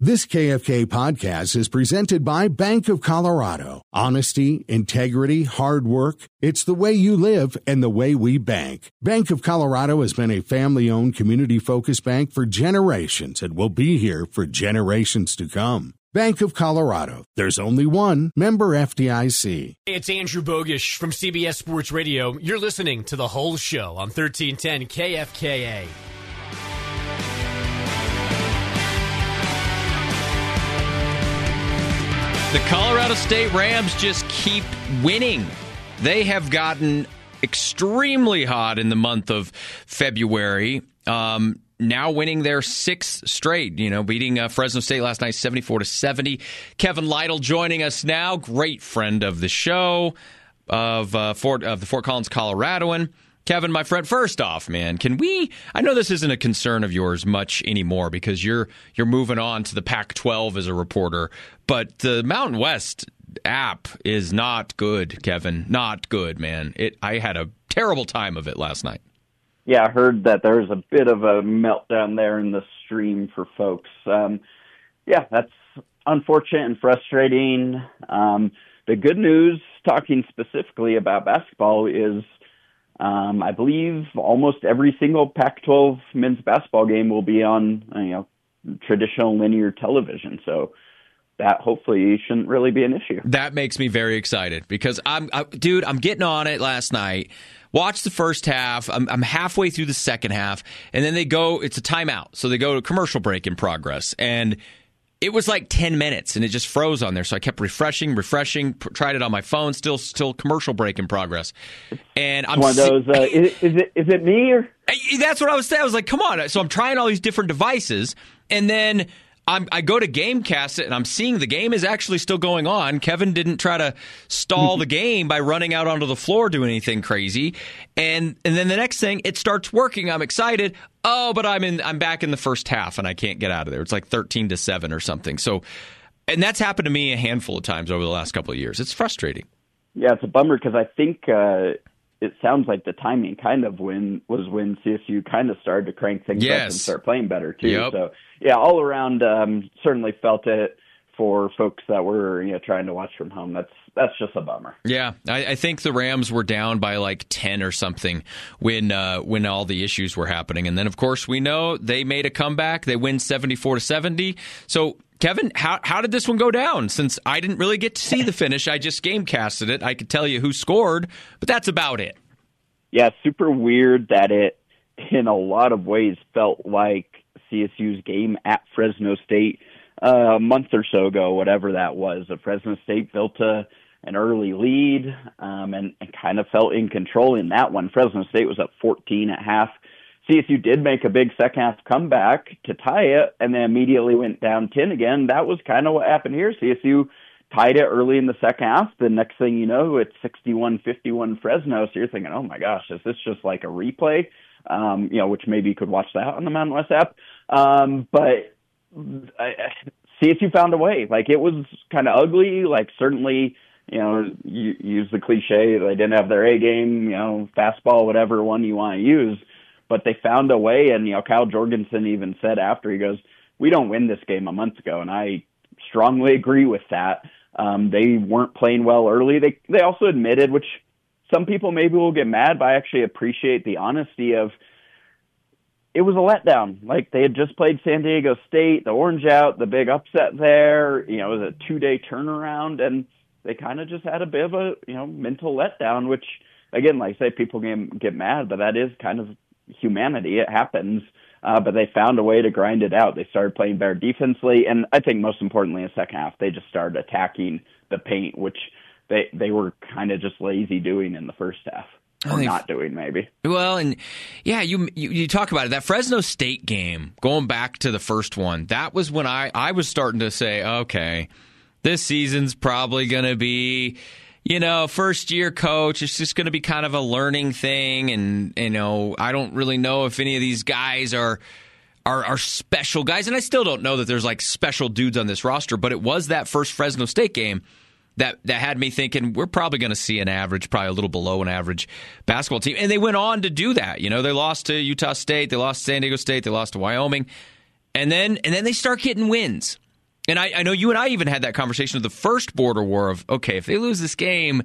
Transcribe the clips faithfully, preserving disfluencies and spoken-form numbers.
This K F K podcast is presented by Bank of Colorado. Honesty, integrity, hard work. It's the way you live and the way we bank. Bank of Colorado has been a family-owned, community-focused bank for generations and will be here for generations to come. Bank of Colorado. There's only one. Member F D I C. It's Andrew Bogish from C B S Sports Radio. You're listening to The Whole Show on thirteen ten K F K A. The Colorado State Rams just keep winning. They have gotten extremely hot in the month of February, um, now winning their sixth straight, you know, beating uh, Fresno State last night seventy-four to seventy. Kevin Lytle joining us now, great friend of the show, of, uh, Fort, of the Fort Collins Coloradoan. Kevin, my friend, first off, man, can we, I know this isn't a concern of yours much anymore because you're you're moving on to the Pac twelve as a reporter, but the Mountain West app is not good, Kevin. Not good, man. It. I had a terrible time of it last night. Yeah, I heard that there was a bit of a meltdown there in the stream for folks. Um, yeah, that's unfortunate and frustrating. Um, the good news, talking specifically about basketball, is Um, I believe almost every single Pac twelve men's basketball game will be on, you know, traditional linear television. So that hopefully shouldn't really be an issue. That makes me very excited because I'm, I, dude, I'm getting on it last night. Watched the first half. I'm, I'm halfway through the second half, and then they go. It's a timeout, so they go to commercial break in progress, and it was like ten minutes, and it just froze on there. So I kept refreshing, refreshing, pr- tried it on my phone, still still commercial break in progress. And I'm one of those, uh, is, is, it, is it me? Or? That's what I was saying. I was like, come on. So I'm trying all these different devices, and then I'm, I go to Gamecast it, and I'm seeing the game is actually still going on. Kevin didn't try to stall the game by running out onto the floor, doing anything crazy. And and then the next thing, it starts working. I'm excited. Oh, but I'm in. I'm back in the first half, and I can't get out of there. It's like thirteen to seven or something. So, and that's happened to me a handful of times over the last couple of years. It's frustrating. Yeah, it's a bummer because I think uh, it sounds like the timing kind of when was when C S U kind of started to crank things yes. up and start playing better too. Yep. So yeah, all around, um, certainly felt it for folks that were, you know, trying to watch from home. That's that's just a bummer. Yeah, I, I think the Rams were down by like ten or something when uh, when all the issues were happening, and then of course we know they made a comeback. They win seventy-four to seventy. So Kevin, how how did this one go down? Since I didn't really get to see the finish, I just gamecasted it. I could tell you who scored, but that's about it. Yeah, super weird that it, in a lot of ways, felt like C S U's game at Fresno State uh, a month or so ago, whatever that was. Uh, Fresno State built a, an early lead um, and, and kind of felt in control in that one. Fresno State was up fourteen at half. C S U did make a big second half comeback to tie it and then immediately went down ten again. That was kind of what happened here. C S U tied it early in the second half. The next thing you know, it's sixty-one fifty-one Fresno. So you're thinking, oh my gosh, is this just like a replay? Um, you know, which maybe you could watch that on the Mountain West app. Um, but I, C S U found a way. Like, it was kind of ugly. Like, certainly, you know, you use the cliche, they didn't have their A game, you know, fastball, whatever one you want to use. But they found a way, and, you know, Kyle Jorgensen even said after, he goes, we don't win this game a month ago, and I strongly agree with that. Um, they weren't playing well early. They they also admitted, which some people maybe will get mad, but I actually appreciate the honesty of, it was a letdown. Like, they had just played San Diego State, the orange out, the big upset there. You know, it was a two-day turnaround, and they kind of just had a bit of a, you know, mental letdown, which, again, like I say, people get, get mad, but that is kind of humanity. It happens. Uh, but they found a way to grind it out. They started playing better defensively, and I think most importantly in the second half, they just started attacking the paint, which they they were kind of just lazy doing in the first half. Or think, not doing, maybe. Well, and yeah, you, you you talk about it. That Fresno State game, going back to the first one, that was when I, I was starting to say, okay, this season's probably going to be, you know, first year coach. It's just going to be kind of a learning thing. And, you know, I don't really know if any of these guys are, are, are special guys. And I still don't know that there's like special dudes on this roster. But it was that first Fresno State game that, that had me thinking we're probably going to see an average, probably a little below an average basketball team. And they went on to do that. You know, they lost to Utah State. They lost to San Diego State. They lost to Wyoming. And then and then they start getting wins. And I, I know you and I even had that conversation of the first border war of, okay, if they lose this game,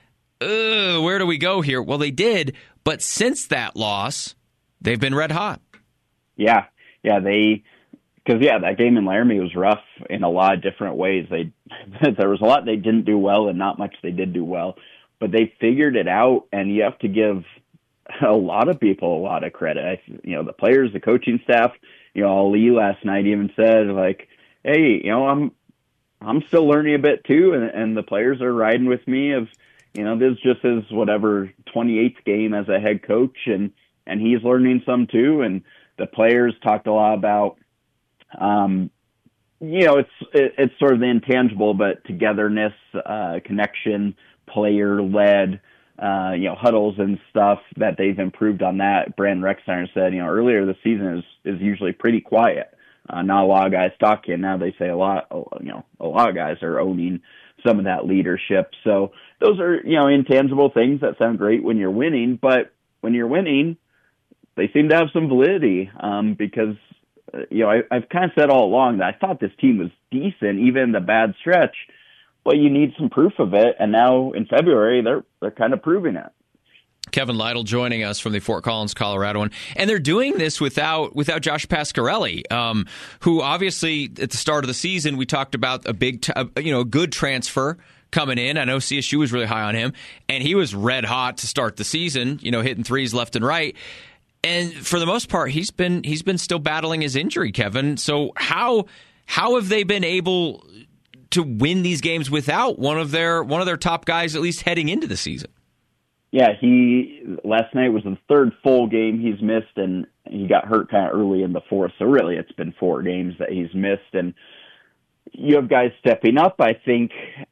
uh, where do we go here? Well, they did, but since that loss, they've been red hot. Yeah, yeah, they, because yeah, that game in Laramie was rough in a lot of different ways. They, there was a lot they didn't do well, and not much they did do well, but they figured it out. And you have to give a lot of people a lot of credit. I, you know, the players, the coaching staff. You know, Ali last night even said, like, hey, you know, I'm I'm still learning a bit too, and, and the players are riding with me of, you know, this just his whatever twenty-eighth game as a head coach, and, and he's learning some too. And the players talked a lot about, um, you know, it's it, it's sort of the intangible, but togetherness, uh, connection, player-led, uh, you know, huddles and stuff that they've improved on that. Brandon Rexsteiner said, you know, earlier this season is, is usually pretty quiet. Uh, not a lot of guys talking. Now they say a lot, you know, a lot of guys are owning some of that leadership. So those are, you know, intangible things that sound great when you're winning, but when you're winning, they seem to have some validity, um, because, uh, you know, I, I've kind of said all along that I thought this team was decent, even in the bad stretch, but you need some proof of it. And now in February, they're, they're kind of proving it. Kevin Lytle joining us from the Fort Collins, Colorado, and, and they're doing this without without Josh Pasquarelli, um, who obviously at the start of the season we talked about a big, t- a, you know, a good transfer coming in. I know C S U was really high on him, and he was red hot to start the season, you know, hitting threes left and right. And for the most part, he's been he's been still battling his injury, Kevin. So how how have they been able to win these games without one of their one of their top guys, at least heading into the season? Yeah, he last night was the third full game he's missed, and he got hurt kind of early in the fourth. So really, it's been four games that he's missed, and you have guys stepping up. I think,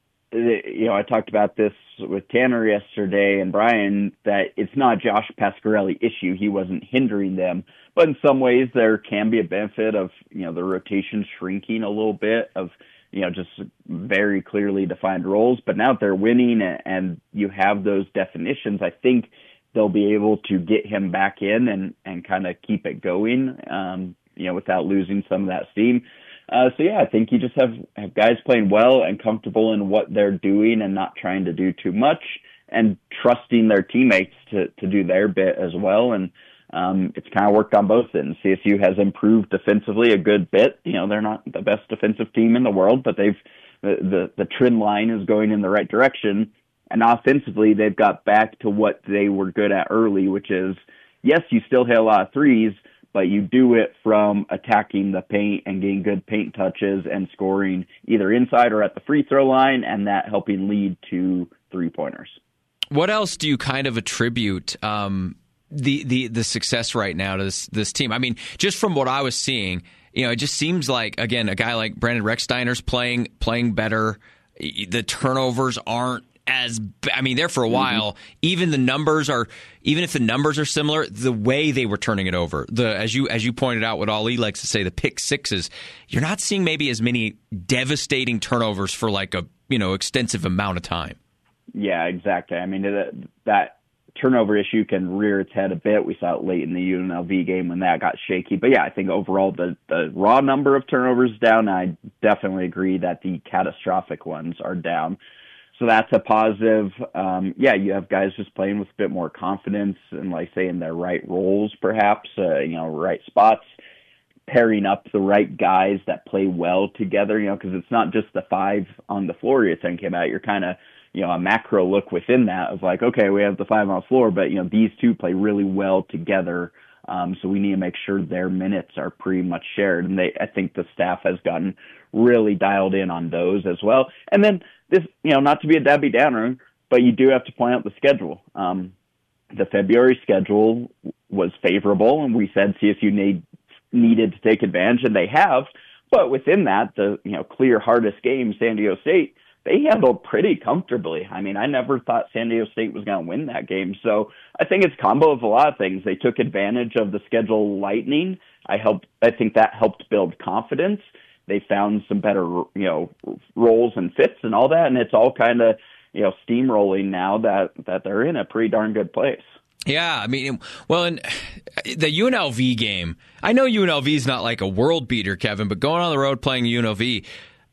you know, I talked about this with Tanner yesterday and Brian, that it's not Josh Pasquarelli issue. He wasn't hindering them, but in some ways there can be a benefit of, you know, the rotation shrinking a little bit of, you know, just very clearly defined roles. But now that they're winning and you have those definitions, I think they'll be able to get him back in and, and kind of keep it going, um, you know, without losing some of that steam. Uh, so, yeah, I think you just have, have guys playing well and comfortable in what they're doing and not trying to do too much and trusting their teammates to, to do their bit as well. And um, it's kind of worked on both ends. C S U has improved defensively a good bit. You know, they're not the best defensive team in the world, but they've the, the, the trend line is going in the right direction. And offensively, they've got back to what they were good at early, which is, yes, you still hit a lot of threes, but you do it from attacking the paint and getting good paint touches and scoring either inside or at the free throw line, and that helping lead to three-pointers. What else do you kind of attribute um, the, the the success right now to this this team? I mean, just from what I was seeing, you know, it just seems like, again, a guy like Brandon Rexsteiner's playing playing better. The turnovers aren't as, I mean, there for a while, mm-hmm. even the numbers are, even if the numbers are similar, the way they were turning it over, the as you as you pointed out, what Ali likes to say, the pick sixes, you're not seeing maybe as many devastating turnovers for like a, you know, extensive amount of time. Yeah, exactly. I mean, that, that turnover issue can rear its head a bit. We saw it late in the U N L V game when that got shaky. But yeah, I think overall the, the raw number of turnovers is down. I definitely agree that the catastrophic ones are down. So that's a positive. Um, yeah, you have guys just playing with a bit more confidence and, like, say, in their right roles, perhaps, uh, you know, right spots, pairing up the right guys that play well together, you know, because it's not just the five on the floor you're thinking about. You're kind of, you know, a macro look within that of like, okay, we have the five on the floor, but, you know, these two play really well together. Um, so we need to make sure their minutes are pretty much shared. And they, I think the staff has gotten really dialed in on those as well. And then this, you know, not to be a Debbie Downer, but you do have to point out the schedule. Um, the February schedule was favorable, and we said C S U need, needed to take advantage, and they have. But within that, the, you know, clear hardest game, San Diego State, they handled pretty comfortably. I mean, I never thought San Diego State was going to win that game. So I think it's a combo of a lot of things. They took advantage of the schedule lightening. I helped. I think that helped build confidence. They found some better, you know, roles and fits and all that, and it's all kind of, you know, steamrolling now that, that they're in a pretty darn good place. Yeah, I mean, well, in the U N L V game, I know U N L V is not like a world beater, Kevin, but going on the road playing U N L V,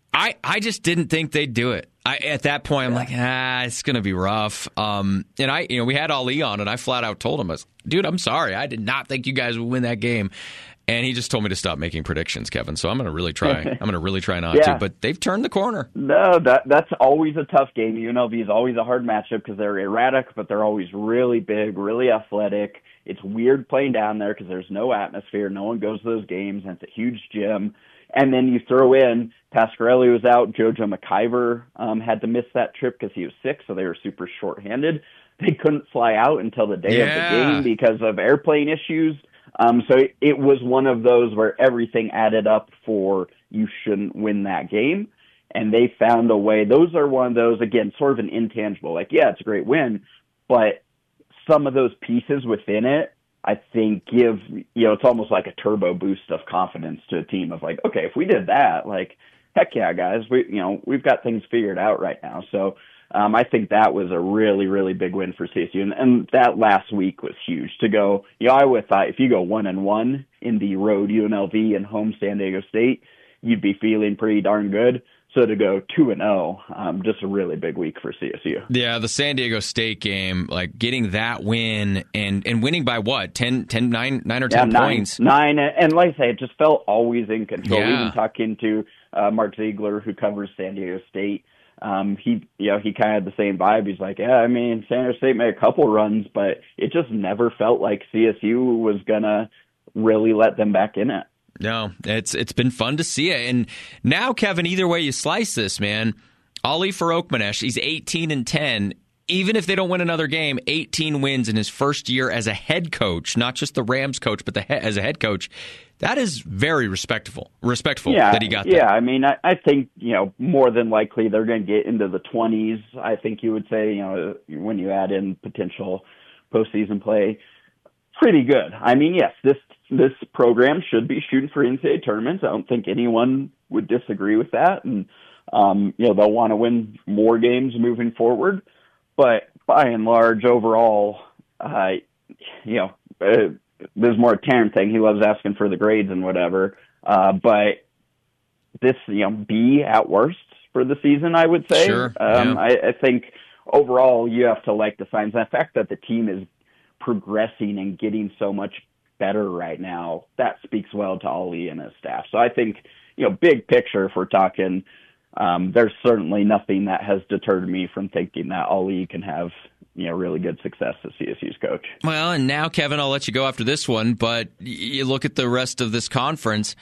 I, I just didn't think they'd do it. I, at that point, I'm like, ah, it's going to be rough. Um, and I, you know, we had Ali on, and I flat out told him, I was, dude, I'm sorry. I did not think you guys would win that game. And he just told me to stop making predictions, Kevin. So I'm going to really try. I'm going to really try not yeah. to. But they've turned the corner. No, that that's always a tough game. U N L V is always a hard matchup because they're erratic, but they're always really big, really athletic. It's weird playing down there because there's no atmosphere. No one goes to those games, and it's a huge gym. And then you throw in Pasquarelli was out. JoJo McIver um, had to miss that trip because he was sick, so they were super shorthanded. They couldn't fly out until the day yeah. of the game because of airplane issues. Um, so it, it was one of those where everything added up for you shouldn't win that game. And they found a way. Those are one of those, again, sort of an intangible. Like, yeah, it's a great win, but some of those pieces within it, I think give, you know, it's almost like a turbo boost of confidence to a team of like, okay, if we did that, like, heck yeah, guys, we, you know, we've got things figured out right now. So um, I think that was a really, really big win for C S U. And, and that last week was huge to go. You know, I would thought if you go one and one in the road U N L V and home San Diego State, you'd be feeling pretty darn good. So to go two and zero, um, just a really big week for C S U. Yeah, the San Diego State game, like getting that win and, and winning by what, ten, ten, nine, nine or yeah, ten nine, points. Nine, and like I say, it just felt always in control. Yeah. Even talking to uh, Mark Ziegler, who covers San Diego State, um, he, you know, he kind of had the same vibe. He's like, yeah, I mean, San Diego State made a couple runs, but it just never felt like C S U was gonna really let them back in it. No, it's it's been fun to see it. And now, Kevin, either way you slice this, man, Ali Farokhmanesh, he's eighteen and ten. Even if they don't win another game, eighteen wins in his first year as a head coach, not just the Rams coach, but the he- as a head coach. That is very respectful, respectful yeah, that he got that. Yeah, I mean, I, I think, you know, more than likely they're going to get into the twenties. I think you would say, you know, when you add in potential postseason play, pretty good. I mean, yes, this this program should be shooting for N C double A tournaments. I don't think anyone would disagree with that. And, um, you know, they'll want to win more games moving forward. But by and large, overall, uh, you know, uh, there's more a Taryn thing. He loves asking for the grades and whatever. Uh, but this, you know, B at worst for the season, I would say. Sure. Um, yeah. I, I think overall you have to like the signs. And the fact that the team is progressing and getting so much better right now, that speaks well to Ali and his staff. So I think, you know, big picture, if we're talking, um, there's certainly nothing that has deterred me from thinking that Ali can have, you know, really good success as C S U's coach. Well, and now, Kevin, I'll let you go after this one, but you look at the rest of this conference.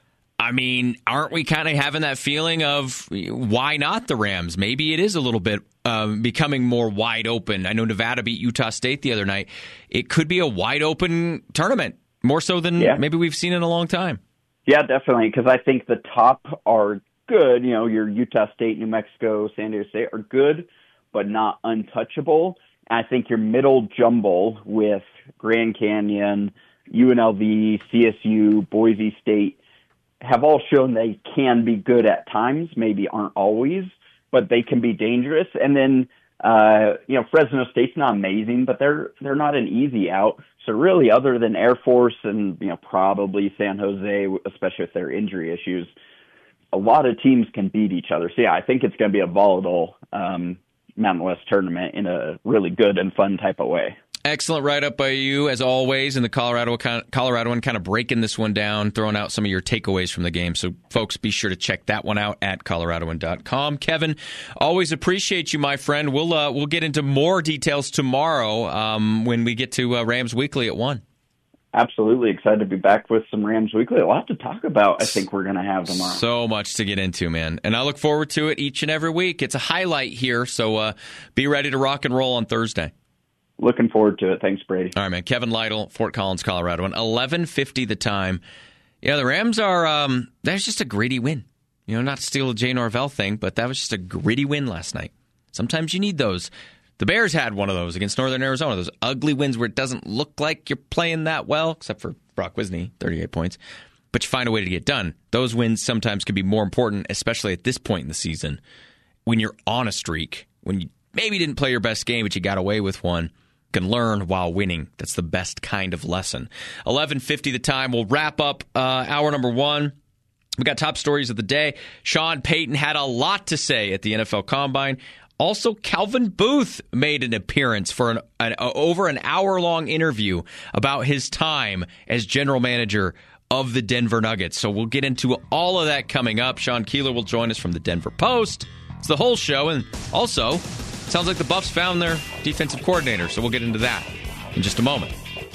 I mean, aren't we kind of having that feeling of why not the Rams? Maybe it is a little bit um, becoming more wide open. I know Nevada beat Utah State the other night. It could be a wide open tournament, more so than yeah. maybe we've seen in a long time. Yeah, definitely, because I think the top are good. You know, your Utah State, New Mexico, San Diego State are good, but not untouchable. And I think your middle jumble with Grand Canyon, U N L V, C S U, Boise State have all shown they can be good at times, maybe aren't always, but they can be dangerous. And then, uh, you know, Fresno State's not amazing, but they're they're not an easy out. So really, other than Air Force and, you know, probably San Jose, especially with their injury issues, a lot of teams can beat each other. So, yeah, I think it's going to be a volatile um Mountain West tournament in a really good and fun type of way. Excellent write-up by you, as always, in the Colorado Coloradoan, kind of breaking this one down, throwing out some of your takeaways from the game. So, folks, be sure to check that one out at Coloradoan dot com. Kevin, always appreciate you, my friend. We'll uh, we'll get into more details tomorrow um, when we get to uh, Rams Weekly at one. Absolutely. Excited to be back with some Rams Weekly. A lot to talk about, I think we're going to have tomorrow. So much to get into, man. And I look forward to it each and every week. It's a highlight here, so uh, be ready to rock and roll on Thursday. Looking forward to it. Thanks, Brady. All right, man. Kevin Lytle, Fort Collins, Colorado. And eleven fifty the time. Yeah, the Rams are, um, that's just a gritty win. You know, not to steal a Jay Norvell thing, but that was just a gritty win last night. Sometimes you need those. The Bears had one of those against Northern Arizona, those ugly wins where it doesn't look like you're playing that well, except for Brock Wisney, thirty-eight points. But you find a way to get done. Those wins sometimes can be more important, especially at this point in the season, when you're on a streak, when you maybe didn't play your best game, but you got away with one. You can learn while winning. That's the best kind of lesson. eleven fifty the time. We'll wrap up uh, hour number one. We got top stories of the day. Sean Payton had a lot to say at the N F L Combine. Also, Calvin Booth made an appearance for an, an uh, over an hour-long interview about his time as general manager of the Denver Nuggets. So we'll get into all of that coming up. Sean Keeler will join us from the Denver Post. It's the whole show. And also, it sounds like the Buffs found their defensive coordinator. So we'll get into that in just a moment.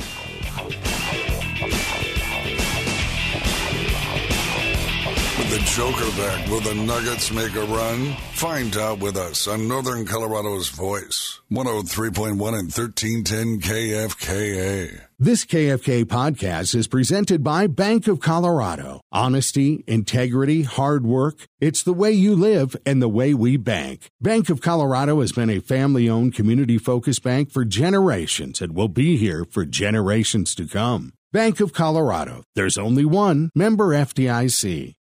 The Joker back. Will the Nuggets make a run? Find out with us on Northern Colorado's Voice. one oh three point one and thirteen ten K F K A. This K F K podcast is presented by Bank of Colorado. Honesty, integrity, hard work. It's the way you live and the way we bank. Bank of Colorado has been a family-owned, community-focused bank for generations and will be here for generations to come. Bank of Colorado. There's only one. Member F D I C.